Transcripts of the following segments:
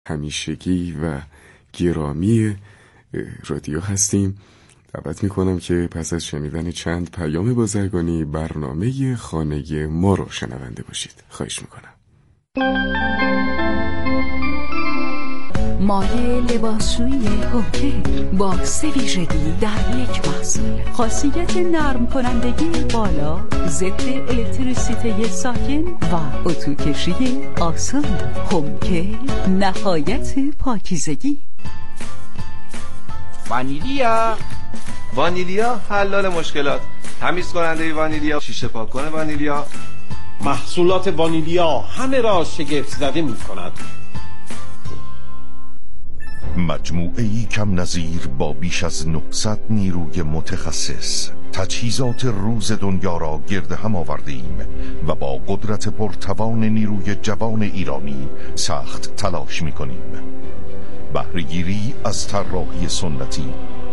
همیشگی و گرامی رادیو هستیم. دعوت میکنم که پس از شنیدن چند پیام بازرگانی برنامه خانه ما رو شنونده باشید. خواهش میکنم. مایه لباسشویی هوکه با 3 ویژگی در یک محصول. خاصیت نرم کنندگی بالا، ضد الکتریسیته ساکن و اتوکشی آسان. هوکه نهایت پاکیزگی. وانیلیا حلال مشکلات. تمیز کننده وانیلیا، شیشه پاک کنه وانیلیا. محصولات وانیلیا همه را شگفت زده می کند. مجموعه‌ای کم نظیر با بیش از 900 نیروی متخصص تجهیزات روز دنیا را گرد هم آوردیم و با قدرت پرتوان نیروی جوان ایرانی سخت تلاش می‌کنیم. بهره‌گیری از طراحی سنتی،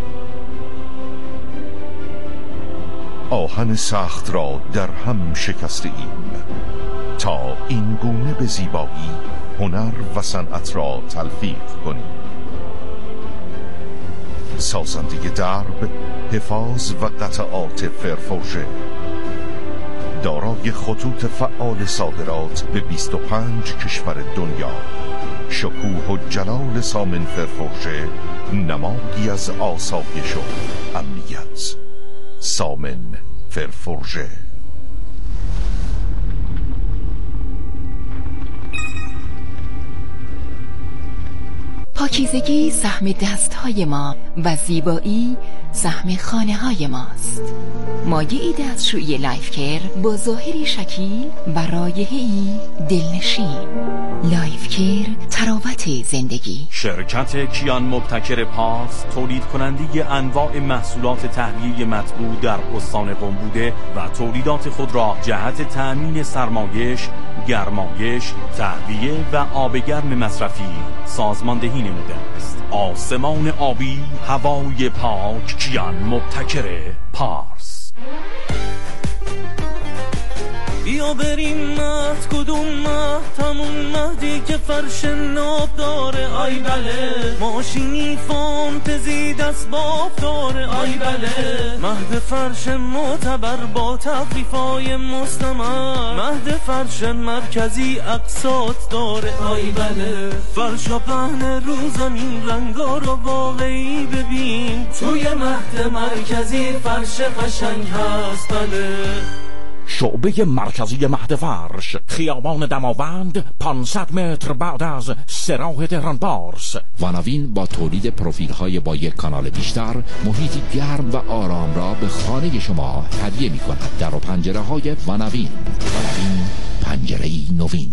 آهن سخت را در هم شکسته ایم تا این گونه به زیبایی، هنر و صنعت را تلفیق کنیم. سازنده درب، حفاظ و قطعات فرفورژه، دارای خطوط فعال صادرات به 25 کشور دنیا. شکوه و جلال سامن فرفورژه نمادی از آسایش و امنیت. سامن فرفورژه. پاکیزگی سهم دستهای ما و زیبایی سهم خانه های ماست. مایعی دستشویی لایف کیر با ظاهری شکیل و رایحه‌ای دلنشین. لایف کیر، تراوت زندگی. شرکت کیان مبتکر پارس تولید کننده انواع محصولات تهویه مطبوع در استان قم بوده و تولیدات خود را جهت تأمین سرمایش، گرمایش، تهویه و آب گرم مصرفی سازماندهی نموده است. آسمان آبی، هوای پاک، کیان مبتکر پارس. بیا بریم مهد، کدوم مهد؟ همون مهدی که فرش ناب داره. آی بله، ماشینی فانتزی دست باب داره. آی بله، مهد فرش معتبر با تخفیفای مستمر. مهد فرش مرکزی اقساط داره. آی بله، فرشا پهن رو زمین، رنگا رو واقعی ببین. توی مهد مرکزی فرش قشنگ هست. بله، شعبه مرکزی مهد فرش، خیابان دماوند، 500 متر بعد از سراح تهران پارس. ونوین با تولید پروفیل‌های با یک کانال بیشتر، محیطی گرم و آرام را به خانه شما هدیه می‌کند. در و پنجره‌های ونوین. ونوین، پنجره‌ای نوین.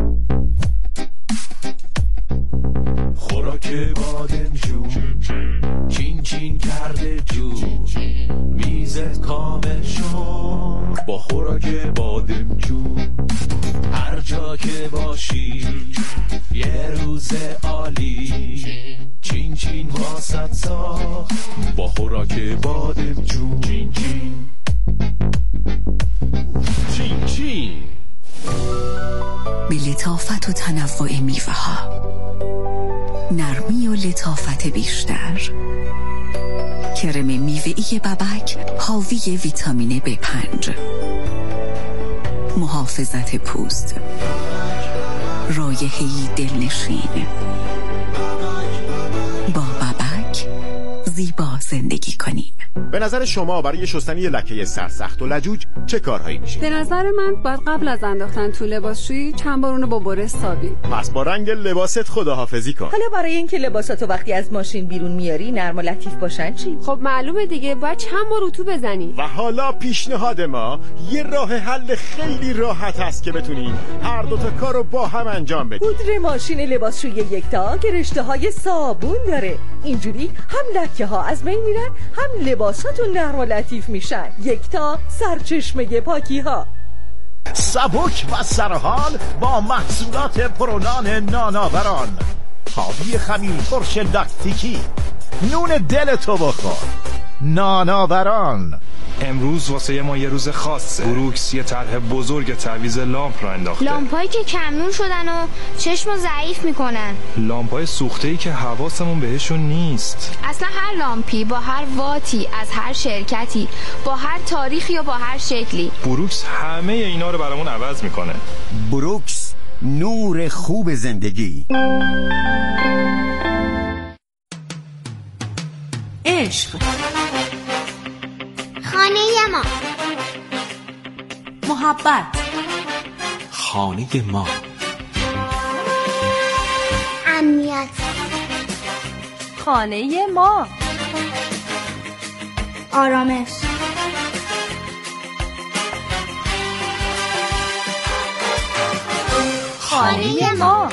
خوراک بادمجون چین چین کرده جون، میزت کامل شد با خوراک بادمجون. هر جا که باشی یه روز عالی، چین چین واسط ساخت با خوراک بادمجون. چین چین چین چین. به لطافت و تنوع میوه ها، نرمی و لطافت بیشتر. کرم میوه‌ای ببک حاوی ویتامین B5، محافظت پوست، رایحه‌ای دلنشین. با ببک زیبا زندگی کنیم. به نظر شما برای شستن یه لکه سرسخت و لجوج چه کارهایی میشه؟ به نظر من باید قبل از انداختن تو لباسشویی چند بار اونو با برس سابی. پس با رنگ لباست خداحافظی کن. حالا برای اینکه لباساتو وقتی از ماشین بیرون میاری نرم و لطیف باشن چی؟ خب معلومه دیگه، باید چند بار اتو بزنی. و حالا پیشنهاد ما یه راه حل خیلی راحت هست که بتونی هر دوتا کارو با هم انجام بدی. پودر ماشین لباسشویی یکتا که رشته‌های صابون داره. اینجوری هم لکه ها از بین میرن، هم لباساتون نرم و لطیف میشن. یکتا، سرچشمه پاکی ها. سبک و سرحال با محصولات پرونان ناناوران. حاوی خمیر ترش لاکتیکی، نون دل تو بخور. ناناوران. امروز واسه ما یه روز خاصه. بروکس یه طرح بزرگ تعویض لامپ را انداخته. لامپایی که کمنون شدن و چشمو ضعیف میکنن. لامپای سوخته‌ای که حواسمون بهشون نیست. اصلا هر لامپی با هر واتی از هر شرکتی، با هر تاریخی و با هر شکلی، بروکس همه اینا رو برامون عوض میکنه. بروکس، نور خوب زندگی. عشق، خانه ما، محبت، خانه ما، امنیت، خانه ما، آرامش، خانه ما.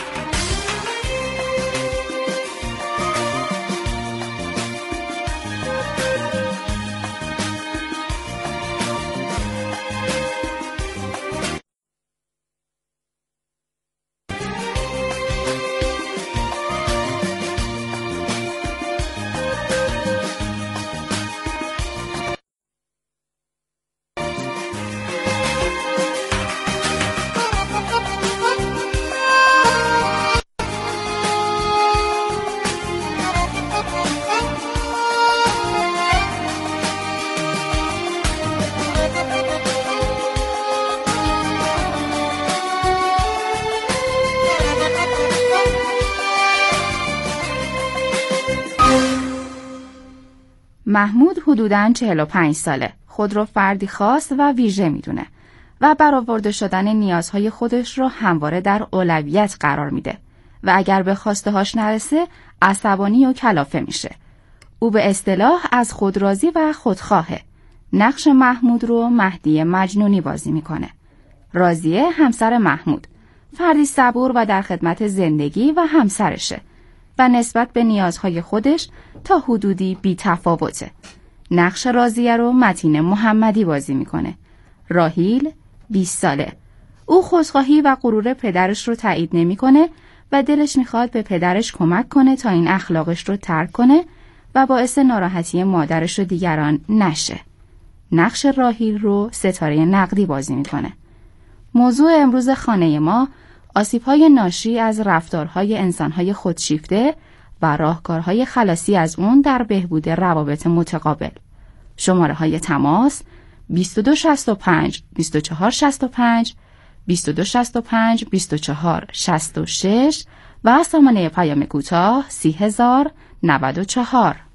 محمود حدوداً 45 ساله. خود رو فردی خاص و ویژه میدونه و برآورده شدن نیازهای خودش رو همواره در اولویت قرار میده و اگر به خواسته هاش نرسه عصبانی و کلافه میشه. او به اصطلاح از خود راضی و خودخواهه. نقش محمود رو مهدی مجنونی بازی میکنه. راضیه همسر محمود، فردی صبور و در خدمت زندگی و همسرشه و نسبت به نیازهای خودش تا حدودی بی تفاوته. نقش راضیه رو متین محمدی بازی میکنه. راحیل 20 ساله. او خودخواهی و غرور پدرش رو تایید نمیکنه و دلش میخواد به پدرش کمک کنه تا این اخلاقش رو ترک کنه و باعث ناراحتی مادرش و دیگران نشه. نقش راحیل رو ستاره نقدی بازی میکنه. موضوع امروز خانه ما آسیب‌های ناشی از رفتارهای انسان‌های خودشیفته و راهکارهای خلاصی از اون در بهبود روابط متقابل. شماره‌های تماس 2265 2465 2265 2466 و سامانه پیام کوتاه 30094.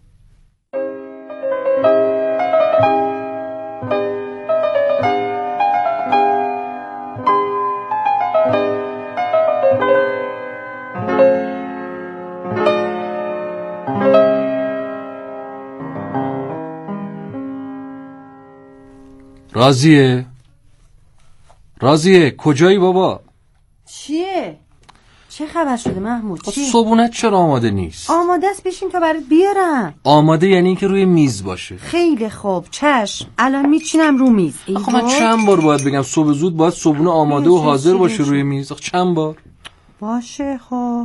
راضیه کجایی بابا؟ چیه؟ چه خبر شده محمود؟ چی؟ صبونت چرا آماده نیست؟ آماده است، بشین تا برات بیارم. آماده یعنی اینکه روی میز باشه. خیلی خوب، چشم. الان میچینم رو میز. آخه من چند بار باید بگم صبح زود باید صبونه آماده و حاضر باشه روی میز؟ آخه چند بار؟ باشه خب.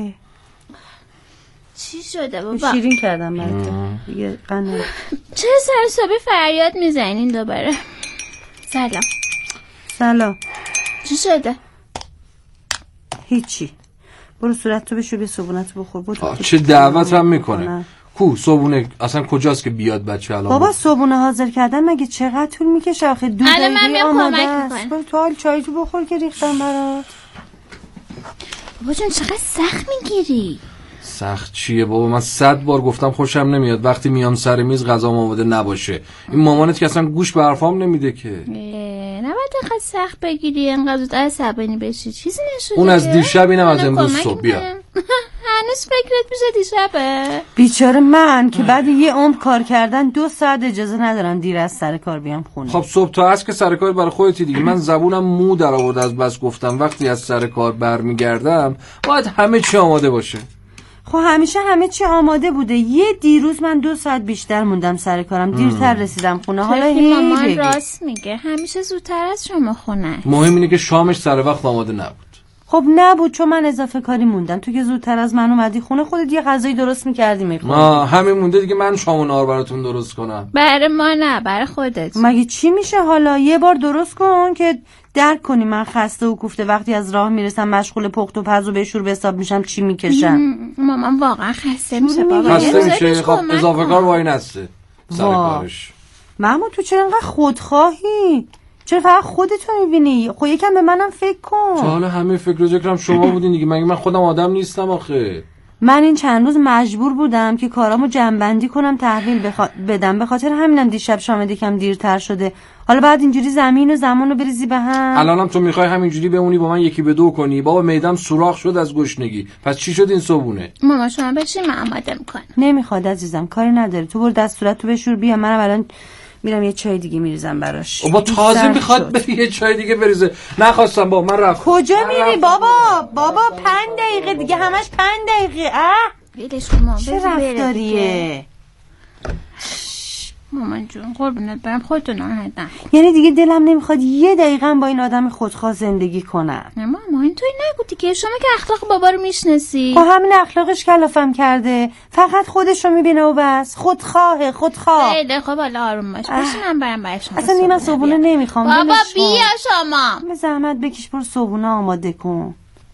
چی شده بابا؟ شیرین کردم برات. دیگه قنه. چرا سر صبح فریاد میزنین دوباره؟ سلام. چی شده؟ هیچی. برو صورتتو بشو، بیا صبونتو بخور. برو. چه دعوت هم میکنه؟ کو صبونه اصلا کجاست که بیاد بچه الان؟ بابا صبونه حاضر کردن مگه چقدر طول میکشه؟ آخه 2 دقیقه آماده است. برو تو حال چایتو بخور که ریختم برات. بابا جون چقدر سخت میگیری؟ سخت چیه بابا؟ من 100 بار گفتم خوشم نمیاد وقتی میام سر میز غذا آماده نباشه. این مامانت که اصلا گوش به حرفام نمیده که. نباید اینقدر سخت بگیری، اینقدر زود عصبانی بشی. چیزی نشده؟ اون از دیشب اینم از امروز صبح. بیا هنوز فکرت میشه دیشبه؟ بیچاره من که بعد یه عمر کار کردن 2 ساعت اجازه ندارم دیر از سر کار بیام خونه. خب صبح تا عصر که سر کار برای خودتی دیگه. من زبونم مو در آورد از بس گفتم وقتی از سر کار برمیگردم باید همه چی آماده باشه. خب همیشه همه چی آماده بوده. یه دیروز من 2 ساعت بیشتر موندم سر کارم، دیرتر رسیدم خونه. حالا مامان راست میگه، همیشه زودتر از شما خونه. مهم اینه که شامش سر وقت آماده نبود. خب نبود، چون من اضافه کاری موندم. تو که زودتر از من اومدی خونه، خودت یه غذایی درست می‌کردی می‌خوردی. همین مونده دیگه، من شام و نهار براتون درست کنم. برای ما نه، برای خودت. مگه چی میشه حالا؟ یه بار درست کن که درک کنی من خسته و کوفته وقتی از راه میرسم مشغول پخت و پز و بشور به حساب میشم چی میکشم. مامان واقعا خسته میشه بابا. خسته میشه. خب اضافه کار وای نسته سر کارش. محمود تو چرا انقدر خودخواهی؟ چرا فقط خودتو میبینی؟ خب یکم به منم فکر کن. تا حالا همه فکر و ذکرم شما بودین دیگه، مگه من خودم آدم نیستم آخه؟ من این چند روز مجبور بودم که کارامو جمع‌بندی کنم، تحویل بدم. به خاطر همینم دیشب شام یکم دیرتر شده. حالا بعد اینجوری زمین و زمانو بریزی به هم. الانم تو میخوای همینجوری بمونی با من یکی به دو کنی؟ بابا معدم سوراخ شد از گشنگی. پس چی شد این صبونه؟ ماما شما بشین، من آماده میکنم. نمیخواد عزیزم، کاری نداره. تو برو دستورتو بشور بیا، منم الان میرم یه چای دیگه میریزم براش. بابا تازه میخواد بری یه چای دیگه بریزه. نخواستم بابا، من رفتم. کجا میری بابا 5 دقیقه دیگه، همش 5 دقیقه. ولش کن مامان، چه رفتاریه؟ مامان جون قربونت برم، خودتو ناراحت نکن. یعنی دیگه دلم نمیخواد یه دقیقه با این آدم خودخواه زندگی کنم. نه مامان اینطوری نگو دیگه، شما که اخلاق بابا رو میشناسی. خب همین اخلاقش کلافم کرده، فقط خودش رو میبینه و بس. خودخواه. خیلی خب حالا آروم باش. بشین من برم برای شما. اصلا من صبحونه نمیخوام. بابا بیا شما. به زحمت بکش برو صبحونه آماده کن.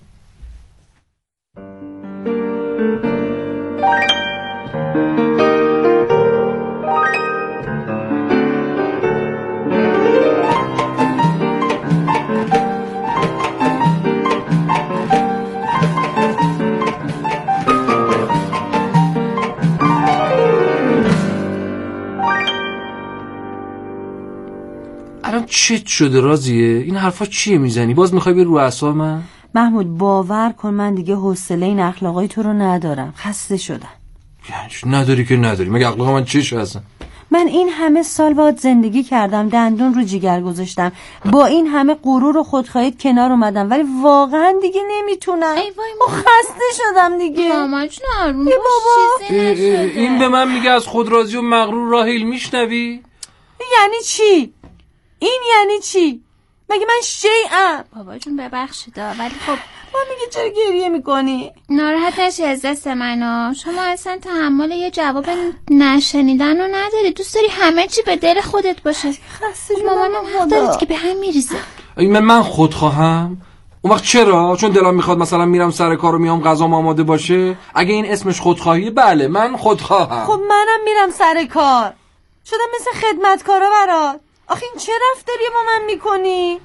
الان چت شده راضیه؟ این حرفا چیه میزنی؟ باز میخوای بری رو اعصاب من؟ محمود باور کن من دیگه حوصله این اخلاقای تو رو ندارم. خسته شدم. یعنی نداری که نداری، مگه اخلاق من چیه هستن؟ من این همه سال باهات زندگی کردم، دندون رو جیگر گذاشتم، با این همه غرور و خودخواهیت کنار اومدم، ولی واقعا دیگه نمیتونم. خسته شدم دیگه. مامان جون آروم باش، چیزی نشده. این به من میگه از خود راضی و مغرور راحیل، میشنوی؟ یعنی چی؟ این یعنی چی؟ مگه من شیئم؟ بابا جون ببخشید ولی خب ما میگه چرا گریه میکنی؟ ناراحت نشی از دست منو. شما اصلا تحمل یه جواب نشنیدن رو نداری، دوست داری همه چی به دل خودت باشه. خسته مامانم حق دارید که به هم میریزه. من خودخواهم؟ اون وقت چرا؟ چون دلم میخواد مثلا میرم سر کار و میام غذام آماده باشه؟ اگه این اسمش خودخواهیه بله من خودخواهم. خب منم میرم سر کار، شدم مثل خدمتکارا برات. آخه این چه رفتاری با من میکنی؟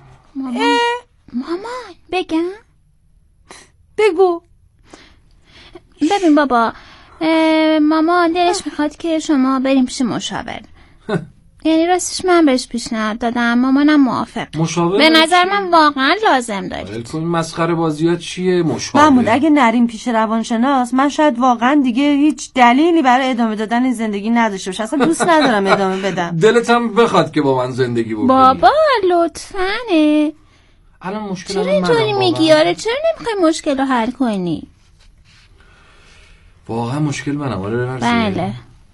مامان بگم؟ بگو. ببین بابا، مامان دلش میخواد که شما بریم پیش مشاور. یعنی راستش من بهش پیشنهاد دادم، مامانم موافق. مشاور به نظر من واقعا لازم دارید. این مسخره بازیات چیه مشاور؟ محمود اگه نریم پیش روانشناس من شاید واقعا دیگه هیچ دلیلی برای ادامه دادن این زندگی نداشته باشم. اصلا دوست ندارم ادامه بدم. دلت هم بخواد که با من زندگی بکنی. بابا لطفاً. الان مشکل چرا اینطوری میگی؟ آره چرا نمیخوای مشکل رو حل کنی؟ واقعا مشکل منم. آره بله.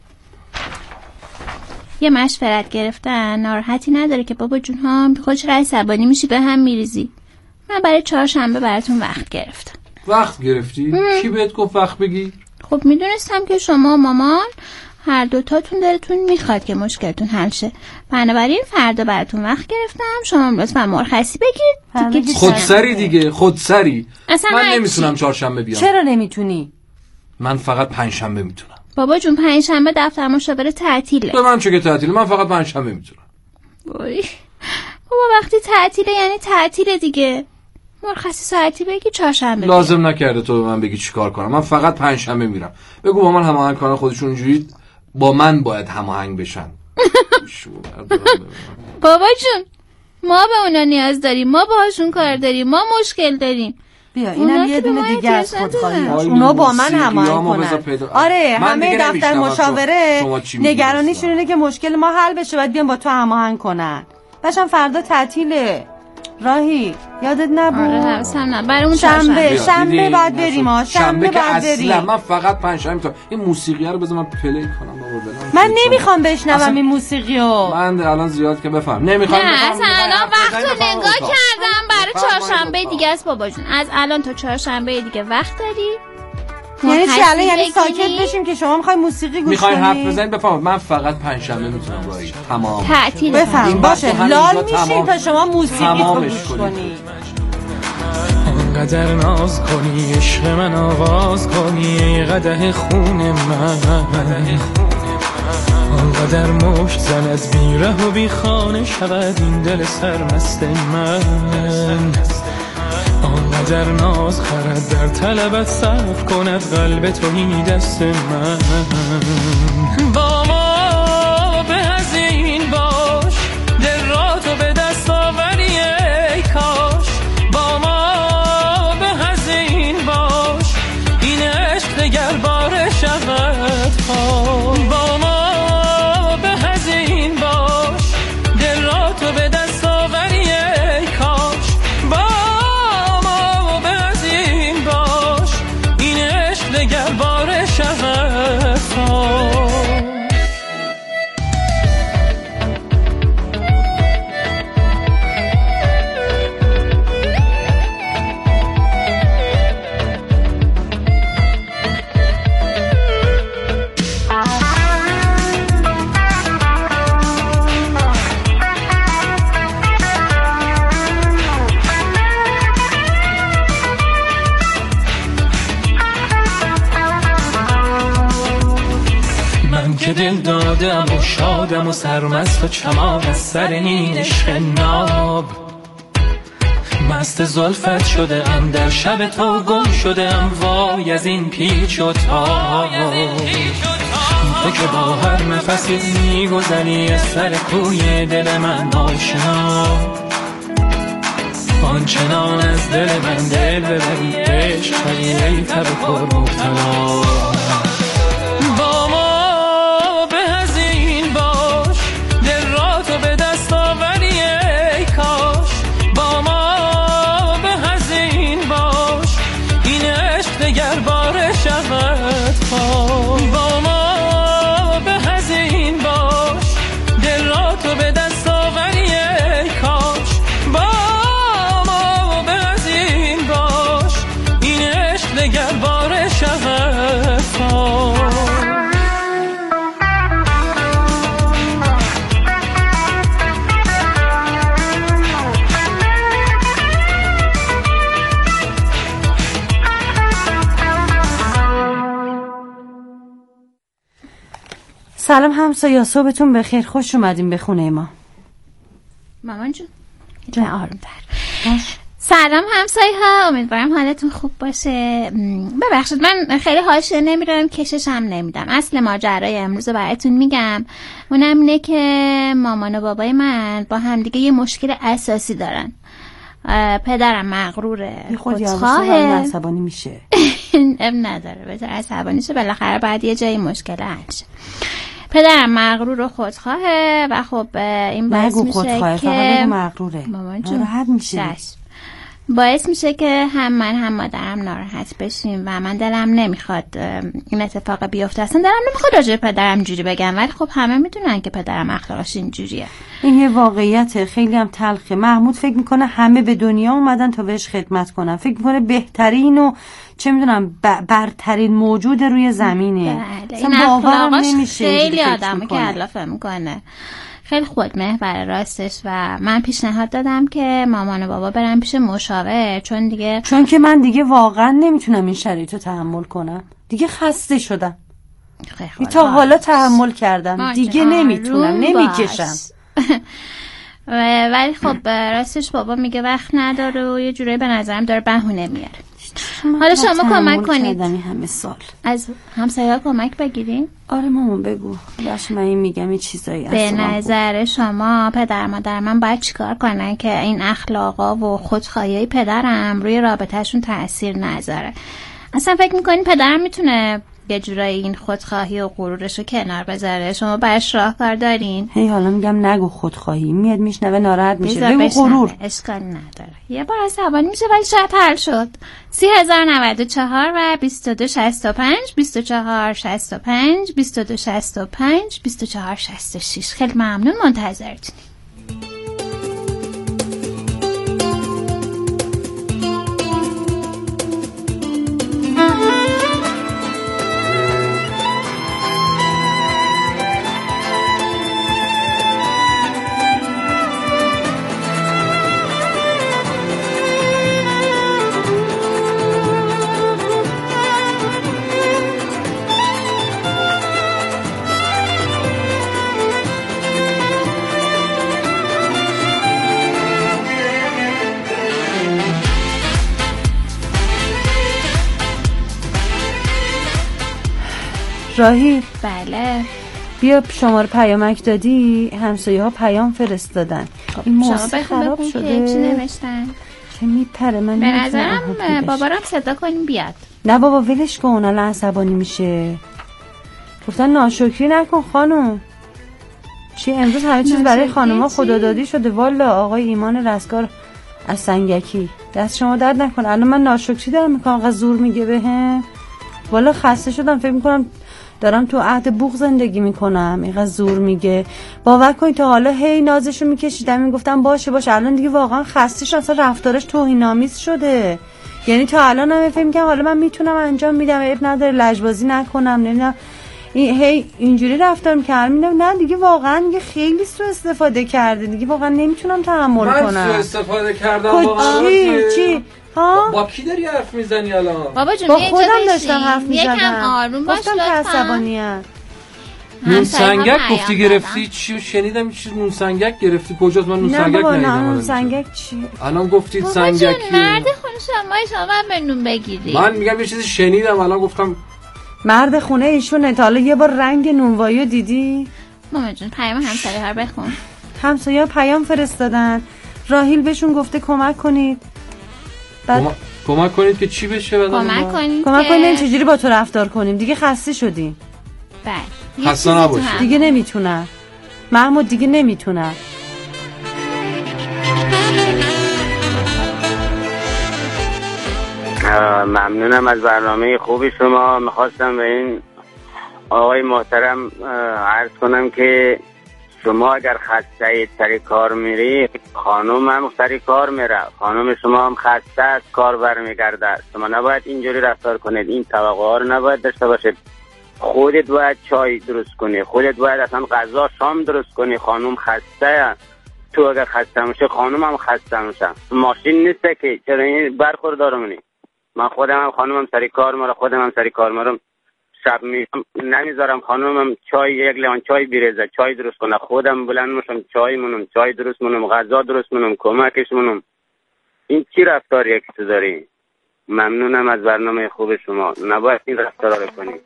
یه مشورت گرفتن ناراحتی نداره که بابا جون ها، خودش رای عصبانی میشی به هم میریزی. من برای 4 شنبه براتون وقت گرفتم. وقت گرفتی؟ کی بهت گفت وقت بگی؟ خب میدونستم که شما و مامان هر دوتاتون دلتون میخواد که مشکلتون حل شه، بنابراین فردا براتون وقت گرفتم. شما لطفا مرخصی بگیرید. خودسری دیگه، خودسری. من نمیتونم 4 شنبه بیام. چرا نمیتونی؟ من فقط 5 شنبه میتونم. بابا جون 5 شنبه دفتر مشاوره تعطیله. به من چه که تعطیله؟ من فقط 5 شنبه میتونم. بابا وقتی تعطیله یعنی تعطیله دیگه. مرخصی ساعتی بگی 4 شنبه. لازم نکرده تو به من بگی چیکار کنم. من فقط 5 شنبه میرم. بگو با من هماهنگ کنن، خودشون اینجوری با من باید هماهنگ بشن. بابا جون ما به اونا نیاز داریم، ما باهاشون کار داریم، ما مشکل داریم. بیا اینم یه دونه دیگه از خودخواهیاش. اونا با من هماهنگ کنن. آره همه دفتر مشاوره نگرانیشون اینه که مشکل ما حل بشه، باید بیان با تو هماهنگ کنن. باشم فردا تعطیله. راهی یادت نبود؟ آره حواسم نه. برامون شنبه بعد بریم ها. شنبه بعد بریم. من فقط پنجشنبه میتونم این موسیقی رو بذار من پلی کنم بابا. من نمیخوام بشنوم این موسیقی رو. من الان زیاد که بفهم نمیخوام. نه اصلا الان وقتو نگاه کردم برای چهارشنبه دیگه است بابا جون. از الان تا چهارشنبه دیگه وقت داری. یعنی چی الان؟ یعنی ساکت بشیم که شما میخواین موسیقی گوش کنید؟ میخواین حرف بزنید بفهم. من فقط پنجشنبه میتونم راهی تمام تعطیل بفهم. باشه لال میشین تا شما موسیقی رو گوش کنید. آنقدر ناز کنی عشق من آواز کنی قدح خون من آنقدر مشت زن از بیره و بی خانه شود این دل سرمست من آنقدر ناز خرد در طلبت صرف کند قلب توهی دست من با ما به از این باش دل را تو به دست آوری ای کاش با ما به از این باش این عشق دگر باره شود با ما به از این باش دل را تو به دست آوری ای کاش با ما به از این باش این عشق دگر باره شود که دل دادم و شادم و سرمست و چمام از سر این عشق ناب مست زلفت شده ام در شب تو گم شده ام وای از این پیچ و تاب تو که با هر نفسی میگذری از سر کوی دل من آشنا آنچنان از دل من دل ببری عشق خری ای تب پر مبتلا با ما به از این باش دل را تو به دست آوری ای کاش با ما به از این باش این عشق دگر باره شود سلام همسایه‌ها، صبحتون بخیر. خوش اومدیم به خونه ما. مامان جون آروم‌تر. سلام همسایه‌ها، امیدوارم حالتون خوب باشه. ببخشید من خیلی حاشیه نمیرم، کشش هم نمیدم. اصل ماجرای امروز براتون میگم. اونم اینه که مامان و بابای من با هم دیگه یه مشکل اساسی دارن. پدرم مغروره، خودخواهه، عصبانی میشه. نداره بذار عصبانی شه، بالاخره بعد یه جایی مشکل حل شه. پدرم مغرور و خودخواهه و خب این باعث میشه که مغروره ناراحت میشه. باعث میشه که هم من هم مادرم ناراحت بشیم و من دلم نمیخواد این اتفاق بیفته. اصلا دلم نمیخواد راجع به پدرم جوری بگم، ولی خب همه میدونن که پدرم اخلاقش اینجوریه. این یه واقعیت خیلی هم تلخه. محمود فکر میکنه همه به دنیا اومدن تا بهش خدمت کنن، فکر میکنه بهترین و چه میدونم برترین موجود روی زمینه. این اخلاقش خیلی آدمو که علافه میکنه. خیلی خودمحور راستش و من پیشنهاد دادم که مامان و بابا برن پیش مشاور، چون که من دیگه واقعا نمیتونم این شرایطو تحمل کنم. دیگه خسته شدم. تا حالا تحمل کردم، دیگه نمیتونم، نمیکشم. ولی خب راستش بابا میگه وقت نداره و یه جوری به نظرم داره بهونه میاره. حالا شما کمک کنید. همه سال از همسایه‌ها کمک بگیرین. آره مامان بگو. باشه من این میگم این چیزایی به نظر شما پدر مادر من باید چیکار کنن که این اخلاقا و خودخواهی پدرم روی رابطهشون تأثیر نذاره؟ اصلا فکر میکنین پدرم میتونه یه جورایی این خودخواهی و غرورش رو کنار بذاره. شما برش راهکار دارین؟ هی حالا میگم نگو خودخواهی، میاد میشنوه ناراحت میشه. بگو غرور. اشکالی نداره، یه بار عصبانی میشه ولی شاید حل شد. 3094 و 2265 2465 2265 2466. خیلی ممنون، منتظرتونیم. راهی بله بیا شماره پیامک دادی، همسایه ها پیام فرستادن. این موضوع خراب شده. چی نوشتن؟ چه میپره من به نظرم بابا رو صدا کنیم بیاد. نه بابا ولش کن، الان عصبانی میشه. گفتن ناشکری نکن خانم. چی امروز همه چیز برای خانوما خدادادی شده. والا آقای ایمان رستگار از سنگکی، دست شما درد نکن. الان من ناشکری دارم میکنم، قضا زور میگه بهم. والا خسته شدم، فکر میکنم دارم تو عهد بوق زندگی میکنم. اینقدر زور میگه. باور کن تا حالا هی نازشو میکشیدم، میگفتم باشه الان دیگه واقعا خسته شدم. اصلا رفتارش توهین‌آمیز شده. یعنی تا الان هم فکر میکنم حالا من میتونم انجام میدم، عیب نداره، لجبازی نکنم، نمیدونم هی اینجوری رفتار میکردم. نه دیگه واقعا دیگه خیلی سوء استفاده کرده، دیگه واقعا نمیتونم تحمل کنم. من سوء استفاده کردم واقعا. چی ها؟ با کی داری حرف میزنی الان؟ بابا جون با خودم داشتم حرف میزدم. یکم آروم باش گفتم که عصبانیه. نون سنگک گفتی گرفتی؟ چی شنیدم چیز نون سنگک گرفتی؟ کجاست؟ من نون سنگک ندیدم. نه نون سنگک چی؟ الان گفتید سنگکی. مرد خونه شما به نون بگیری. من میگم یه چیزی شنیدم الان گفتم. مرد خونه ایشونه. تا حالا یه بار رنگ نونواییو دیدی؟ مامان جون پیام همسایه ها بخون. همسایه ها پیام فرستادن. راهیل بهشون گفته کمک کنید. کمک کنید که چی بشه؟ کمک کنید چجوری با تو رفتار کنیم. دیگه خسته شدیم. بله خسته نباشی. دیگه نمیتونم محمود، دیگه نمیتونم. ممنونم از برنامه خوبی شما. میخواستم به این آقای محترم عرض کنم که شما اگر خسته اید سر کار میری، خانم هم سر کار میره. خانم شما هم خسته از کار برمیگرده. شما نباید اینجوری رفتار کنید. این توقع ها رو نباید داشته باشید. خودت باید چای درست کنی، خودت باید اصلا غذا شام درست کنی. خانم خسته، تو اگر خسته میشه خانم هم خسته میشه. ماشین نیسته که چرا این برخوردارمونی. من خودم هم خانمم سر کار میره، خودم هم سر کار میرم. شب نمیذارم خانمم یک لیوان چای بریزه، چای درست کنه. خودم بلند میشم چای درست منم، غذا درست منم، کمکش منم. این چی رفتاریه که تو داری؟ ممنونم از برنامه خوب شما. نباید این رفتارا رو کنی.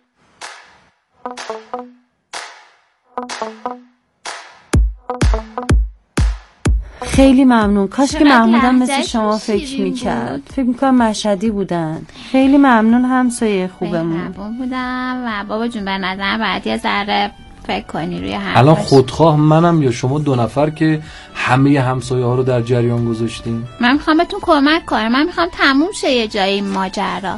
خیلی ممنون. کاش که محمودم مثل شما فکر میکرد. فکر میکنم مشهدی بودن. خیلی ممنون همسایه خوبمون بودم. و بابا جون به نظرم بعد یه ذره فکر کنی روی حرفاش. الان خودخواه منم یا شما دو نفر که همه همسایه ها رو در جریان گذاشتیم؟ من میخوام بهتون کمک کنم. من میخوام تموم شه یه جایی ماجرا.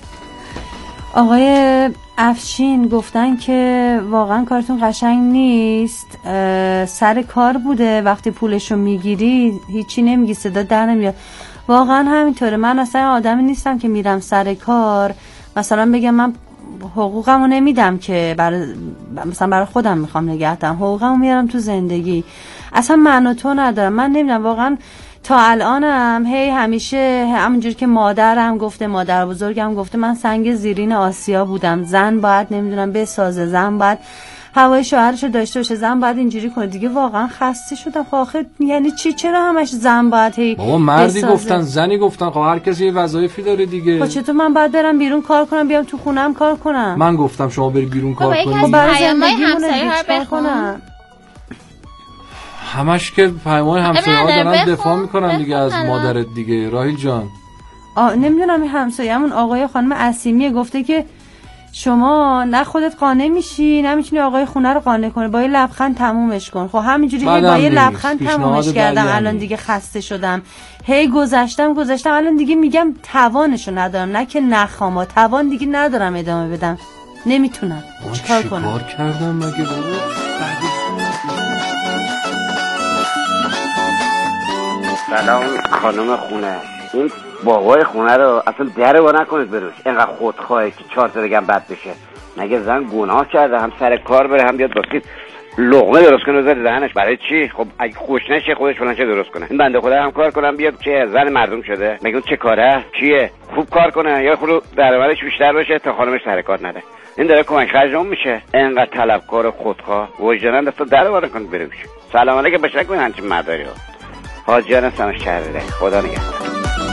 آقای افشین گفتن که واقعا کارتون قشنگ نیست، سر کار بوده، وقتی پولشو میگیری هیچی نمیگی، صدا در نمیاد. واقعا همینطوره. من اصلا آدمی نیستم که میرم سر کار مثلا بگم من حقوقمو نمیدم که مثلا برای خودم میخوام نگه دارم، حقوقمو میارم تو زندگی. اصلا معنی تو ندارم. من نمیدونم واقعا تا الانم همیشه همونجوری که مادرم گفته، مادر بزرگم گفته، من سنگ زیرین آسیا بودم. زن باید نمیدونم بسازه، زن باید هوای شوهرشو داشته باشه، زن باید اینجوری کنه. دیگه واقعا خسته شدم. آخه یعنی چی؟ چرا همش زن باید بابا مردی بسازه؟ گفتن زنی گفتن. خب هر کسی یه وظایفی داره دیگه. خب چطور من باید برم بیرون کار کنم بیام تو خونم کار کنم؟ من گفتم شما بری بیرون کار کنی. خب برای زندگیمون چیکار کنم؟ همش که پیمان همسایه ها دارن دفاع میکنن دیگه از مادرت دیگه. راهیل جان نمیدونم این همسایه‌مون آقای خانم عصیمی گفته که شما نه خودت قانع میشی نه میتونی آقای خونه رو قانع کنی، با یه لبخند تمومش کن. خب همینجوری با یه لبخند تمومش کردم. الان دیگه خسته شدم، هی گذشتم الان دیگه میگم توانشو ندارم، نه که نخوام، توان دیگه ندارم ادامه بدم، نمیتونم. چیکار کنم؟ چیکار کردم مگه بابا؟ سلام خانم خونه، این بابای خونه رو اصلا در وا نکنید بروش، اینقدر خودخواهه که 4 تا بگم بد بشه. مگه زن گناه کرده هم سر کار بره هم بیاد واسه لقمه درست کنه بذاره دهنش؟ برای چی؟ خب اگه خوش نشه خودش فلانچه درست کنه. این بنده خدا هم کار کنم بیاد چه زن مردم شده؟ مگه اون چه کاره؟ کیه؟ خوب کار کنه یا خود درآمدش بیشتر بشه تا خانمش سر کار نره. این داره کمک خرجمون میشه. اینقدر طلبکار و خودخواه وجدانا دست در وا کنید بروش. سلام علیکم بشه کنین همچین مرداری رو. حاجیان هستم از شهرده. خدا نگهدار.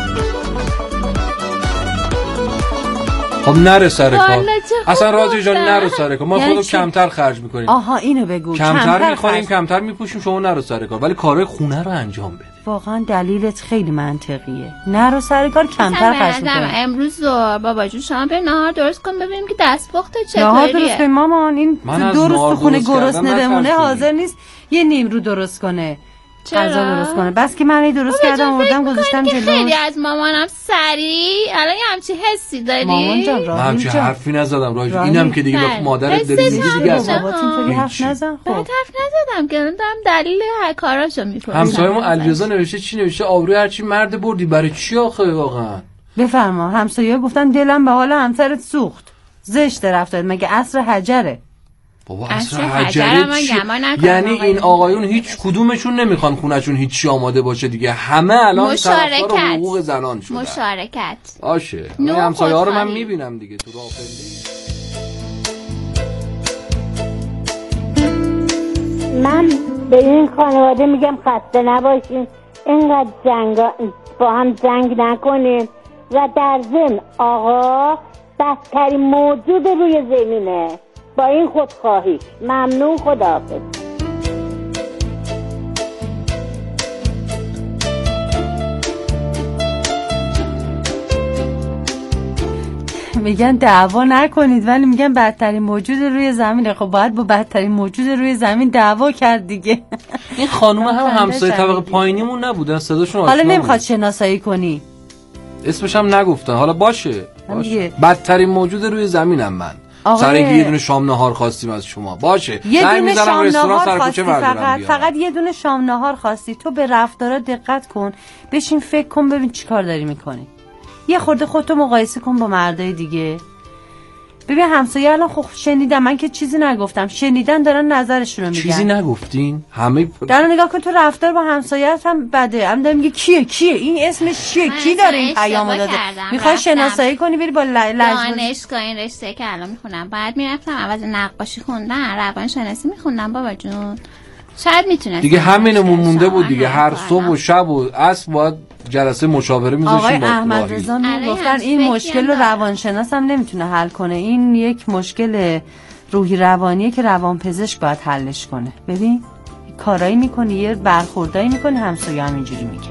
خب نره سر کار. اصلا راضی جان نرو سر کار. ما خودمون کمتر خرج میکنیم. آها اینو بگو. کمتر میخوریم کمتر میپوشیم، شما نرو سر کار ولی کارهای خونه رو انجام بده. واقعا دلیلت خیلی منطقیه. نرو سر کار کمتر خرج میکنیم. امروز ظهر بابا جون شما بریم نهار درست کن ببینیم که دستپخت چطوریه. نهار درست کنیم مامان، این 2 روز تو خونه گرسنه بمونه حاضر نیست یه نیم رو درست کنه. غذا درست کنه. بس که من درست کردم آوردم گذاشتم جلو. خیلی از مامانم سریع الان همچی حسی داری؟ مامان جان راهیل همچی حرفی نزدم راهیل. اینم که دیگه به مادرت داری میگی دیگه اصلا بابات اینطوری حرف نزن. خب حرف نزدم که دارم دلیل هر کاراشو میپرسم. همسایه‌مون علیرضا نوشته چی نوشته؟ آبروی هرچی مرد بردی برای چی آخه واقعا؟ بفرما. همسایه‌ها گفتن دلم به حال همسرت سوخت. زشت رفتار مگه عصر حجره. بابا اصلا حجره یعنی این آقایون هیچ کدومشون نمیخوان خونه‌شون هیچی آماده باشه دیگه، همه الان طرفدار حقوق زنان شدن. مشارکت باشه. این همسایه‌ها رو من میبینم دیگه تو راه من به این خانواده میگم خسته نباشین، اینقدر با هم جنگ نکنین و در ضمن آقا بدترین موجود روی زمینه با این خودخواهی. ممنون، خداحافظ. میگن دعوا نکنید ولی میگن بدترین موجود روی زمینه. خب باید با بدترین موجود روی زمین دعوا کرد دیگه. این خانوم هم همسایه طبقه پایینیمون نبودن، صداشون آشنا. حالا نمیخواد شناسایی کنی؟ اسمش هم نگفتن. حالا باشه. بدترین موجود روی زمینم من. سر اینکه یه دونه شام نهار خواستیم از شما. باشه. یه دونه شام نهار خواستی فقط یه دونه شام نهار خواستی. تو به رفتارا دقت کن، بشین فکر کن ببین چیکار داری میکنی. یه خورده خودتو مقایسه کن با مردای دیگه. ببین همسایه الان خب شنیدم، من که چیزی نگفتم، شنیدن دارن نظرشون رو میگن. چیزی نگفتین؟ همه دارن نگاه کن تو رفتار با همسایه‌ات هم بده. هم داره میگه کیه این اسمش چیه، کی داره این پیامو داده. میخوای شناسایی کنی بری با دانشگاه این رشته که الان میخونم بعد میرفتم عوض نقاشی خوندن روانشناسی میخوندم بابا جون. شاید میتونست دیگه همینمون مونده بود دیگه. هر صبح و شب و عصر باید جلسه مشاوره میذاشتیم. آقای احمد رضا میگفتن این مشکل رو روانشناس هم نمیتونه حل کنه، این یک مشکل روحی روانیه که روانپزشک باید حلش کنه. ببین کارایی میکنی، یه برخوردایی میکنی، همسایه هم اینجوری میگه.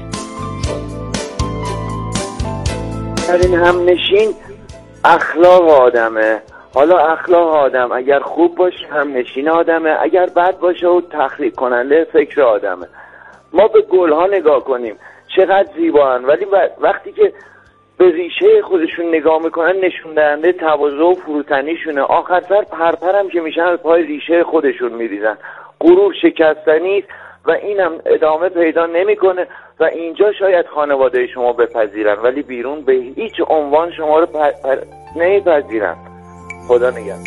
این همنشین اخلاق آدمه. حالا اخلاق آدم اگر خوب باشه همنشین آدمه، اگر بد باشه و تخریب کننده فکر آدمه. ما به گلها نگاه کنیم چقدر زیبان، ولی وقتی که به ریشه خودشون نگاه میکنن نشون دهنده تواضع و فروتنیشونه. آخر سر پرپرم که میشن از پای ریشه خودشون میریزن. غرور شکستنی و اینم ادامه پیدا نمیکنه و اینجا شاید خانواده شما بپذیرن ولی بیرون به هیچ عنوان شما رو نمیپذیرن. خدا نگهدار.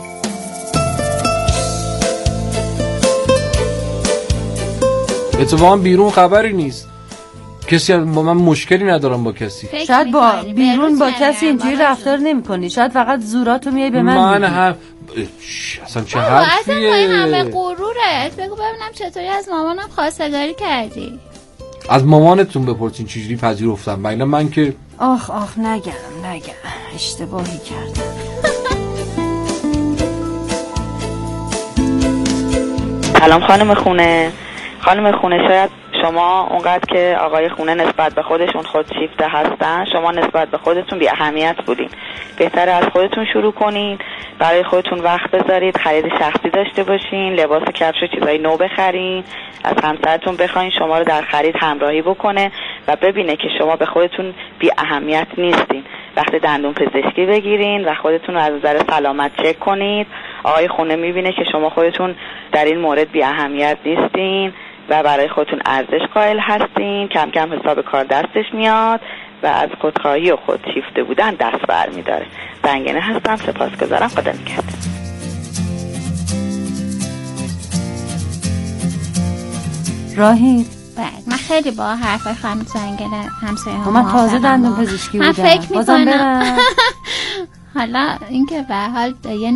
اتفاقا بیرون خبری نیست، کسی با من مشکلی ندارم با کسی. شاید با بیرون با کسی اینجوری رفتار نمی‌کنی، شاید فقط زوراتو میای به من هم اصلا چه حرفیه؟ اصلا این همه غرورت. بگو ببینم چطوری از مامانم خواستگاری کردی؟ از مامانتون بپرسین چجوری پذیرفتم. باینا من که آخ نگم اشتباهی کردم. سلام خانم خونه، شاید شما اونقدر که آقای خونه نسبت به خودشون خودشیفته هستن، شما نسبت به خودتون بی اهمیت بودین. بهتره از خودتون شروع کنین برای خودتون وقت بذارید، خرید شخصی داشته باشین، لباس و کفش و چیزای نو بخرین، از همسرتون بخواین شما رو در خرید همراهی بکنه و ببینه که شما به خودتون بی اهمیت نیستین. وقتی دندون پزشکی بگیرین و خودتون رو از نظر سلامت چک کنید، آقای خونه میبینه که شما خودتون در این مورد بی اهمیت نیستین و برای خودتون ارزش قائل هستین، کم کم حساب کار دستش میاد و از خودخواهی و خودشیفته بودن دست برمیداره. زنگنه هستم، سپاسگزارم، خدا نگهدار. راهی من خیلی با حرفای خانم زنگنه همسایه ها من تازه دندون پزشکی بودم، من فکر میکنم حالا اینکه به حال